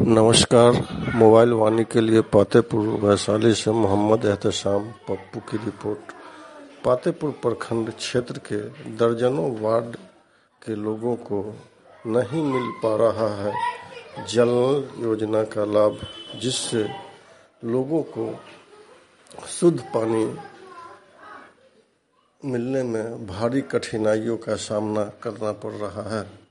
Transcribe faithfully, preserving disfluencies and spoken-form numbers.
नमस्कार। मोबाइल वाणी के लिए पातेपुर वैशाली से मोहम्मद एहतेशाम पप्पू की रिपोर्ट। पातेपुर प्रखंड क्षेत्र के दर्जनों वार्ड के लोगों को नहीं मिल पा रहा है जल योजना का लाभ, जिससे लोगों को शुद्ध पानी मिलने में भारी कठिनाइयों का सामना करना पड़ रहा है।